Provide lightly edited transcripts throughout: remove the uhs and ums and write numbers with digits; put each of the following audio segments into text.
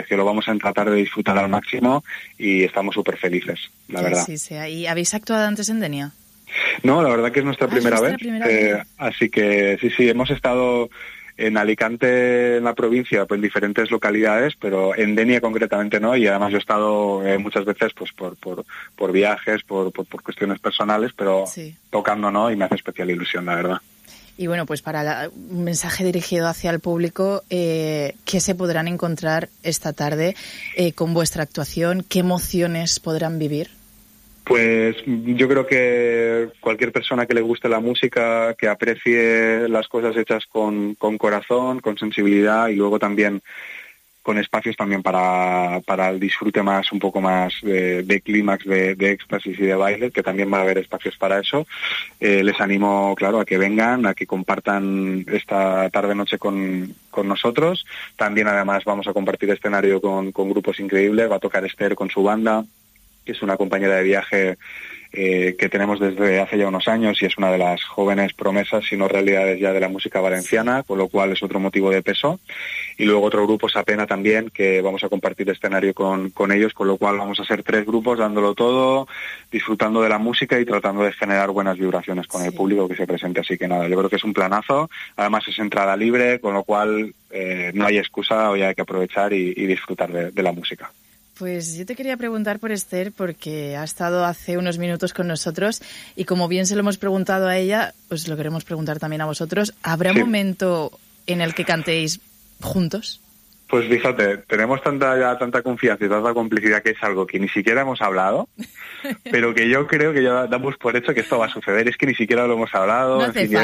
lo vamos a tratar de disfrutar al máximo y estamos súper felices, la verdad. Sí, sí. ¿Y habéis actuado antes en Denia? No, la verdad que es nuestra primera vez. Así que sí, hemos estado en Alicante, en la provincia, pues en diferentes localidades, pero en Denia concretamente no, y además yo he estado muchas veces pues por viajes, por cuestiones personales, pero tocando no, y me hace especial ilusión, la verdad. Y bueno, pues para un mensaje dirigido hacia el público, ¿qué se podrán encontrar esta tarde con vuestra actuación? ¿Qué emociones podrán vivir? Pues yo creo que cualquier persona que le guste la música, que aprecie las cosas hechas con corazón, con sensibilidad, y luego también con espacios también para el disfrute más, un poco más de clímax, de éxtasis y de baile, que también va a haber espacios para eso. Les animo, claro, a que vengan, a que compartan esta tarde-noche con nosotros. También además vamos a compartir escenario con grupos increíbles. Va a tocar Esther con su banda, que es una compañera de viaje que tenemos desde hace ya unos años, y es una de las jóvenes promesas, si no realidades ya, de la música valenciana, con lo cual es otro motivo de peso. Y luego otro grupo, Sapena, también, que vamos a compartir escenario con ellos, con lo cual vamos a ser 3 grupos dándolo todo, disfrutando de la música y tratando de generar buenas vibraciones con el público que se presente. Así que nada, yo creo que es un planazo. Además es entrada libre, con lo cual no hay excusa, hoy hay que aprovechar y disfrutar de la música. Pues yo te quería preguntar por Esther, porque ha estado hace unos minutos con nosotros y como bien se lo hemos preguntado a ella, pues lo queremos preguntar también a vosotros. ¿Habrá momento en el que cantéis juntos? Pues fíjate, tenemos tanta confianza y tanta complicidad que es algo que ni siquiera hemos hablado, pero que yo creo que ya damos por hecho que esto va a suceder. Es que ni siquiera lo hemos hablado.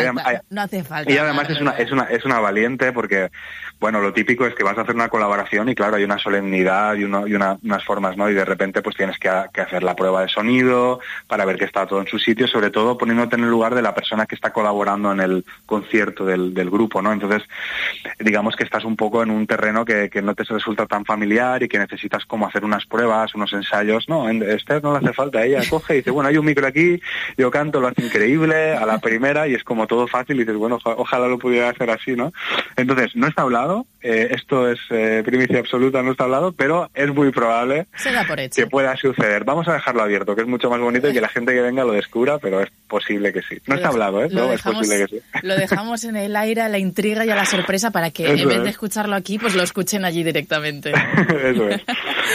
No hace falta. Y además es una valiente, porque, bueno, lo típico es que vas a hacer una colaboración y claro, hay una solemnidad y unas formas, ¿no? Y de repente pues tienes que hacer la prueba de sonido para ver que está todo en su sitio, sobre todo poniéndote en el lugar de la persona que está colaborando en el concierto del grupo, ¿no? Entonces, digamos que estás un poco en un terreno que no te resulta tan familiar y que necesitas como hacer unas pruebas, unos ensayos. No, Esther no le hace falta, ella coge y dice, bueno, hay un micro aquí, yo canto, lo hace increíble a la primera, y es como todo fácil, y dices, bueno, ojalá lo pudiera hacer así, ¿no? Entonces, no está hablado, esto es primicia absoluta, no está hablado, pero es muy probable que pueda suceder. Vamos a dejarlo abierto, que es mucho más bonito, y que la gente que venga lo descubra, pero es posible que sí. No está hablado, pero es posible que sí. Lo dejamos en el aire, a la intriga y a la sorpresa, para que en vez de escucharlo aquí, pues lo escuchen allí directamente. Eso es.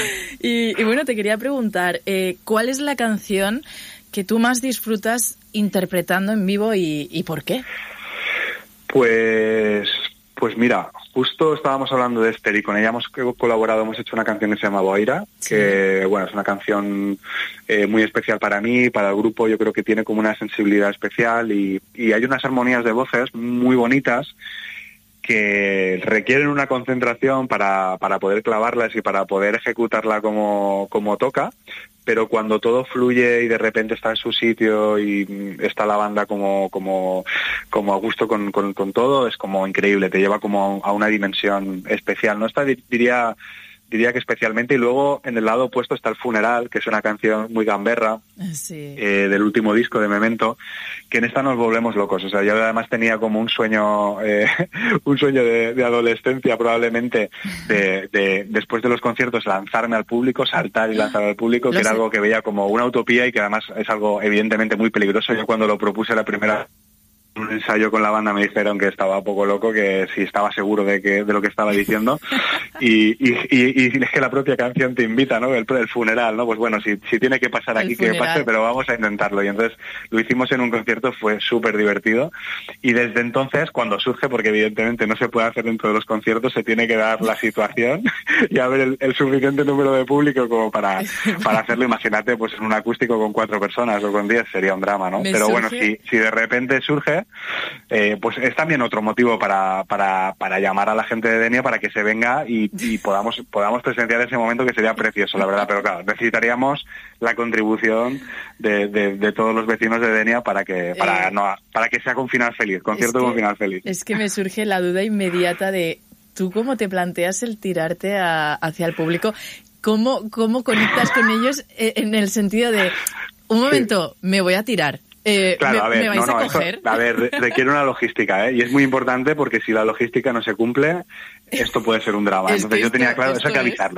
Y bueno, te quería preguntar, ¿cuál es la canción que tú más disfrutas interpretando en vivo y por qué? Pues mira, justo estábamos hablando de Esther y con ella hemos colaborado, hemos hecho una canción que se llama Boira, que bueno, es una canción muy especial para mí, para el grupo. Yo creo que tiene como una sensibilidad especial y hay unas armonías de voces muy bonitas que requieren una concentración para poder clavarlas y para poder ejecutarla como toca, pero cuando todo fluye y de repente está en su sitio y está la banda como a gusto con todo, es como increíble, te lleva como a una dimensión especial. No está, diría que especialmente. Y luego en el lado opuesto está El Funeral, que es una canción muy gamberra, del último disco de Memento, que en esta nos volvemos locos. O sea, yo además tenía como un sueño de adolescencia probablemente, de después de los conciertos lanzarme al público, saltar y lanzar al público, que era algo que veía como una utopía y que además es algo evidentemente muy peligroso. Yo cuando lo propuse la primera un ensayo con la banda me dijeron que estaba un poco loco, que si estaba seguro de lo que estaba diciendo, y es que la propia canción te invita, ¿no? El funeral, ¿no? Pues bueno, si tiene que pasar aquí, que pase, pero vamos a intentarlo. Y entonces lo hicimos en un concierto, fue súper divertido, y desde entonces, cuando surge, porque evidentemente no se puede hacer dentro de los conciertos, se tiene que dar la situación y haber el suficiente número de público como para hacerlo. Imagínate, pues en un acústico con 4 personas o con 10 sería un drama, ¿no? Pero bueno, si de repente surge, pues es también otro motivo para llamar a la gente de Denia para que se venga y podamos presenciar ese momento, que sería precioso, la verdad. Pero claro, necesitaríamos la contribución de todos los vecinos de Denia para que sea con final feliz, concierto con final feliz. Es que me surge la duda inmediata de tú cómo te planteas el tirarte hacia el público, cómo conectas con ellos en el sentido de un momento, me voy a tirar. Claro, a ver, ¿me vais a coger? Requiere una logística, y es muy importante, porque si la logística no se cumple, esto puede ser un drama. Entonces yo tenía claro, eso hay que avisarlo.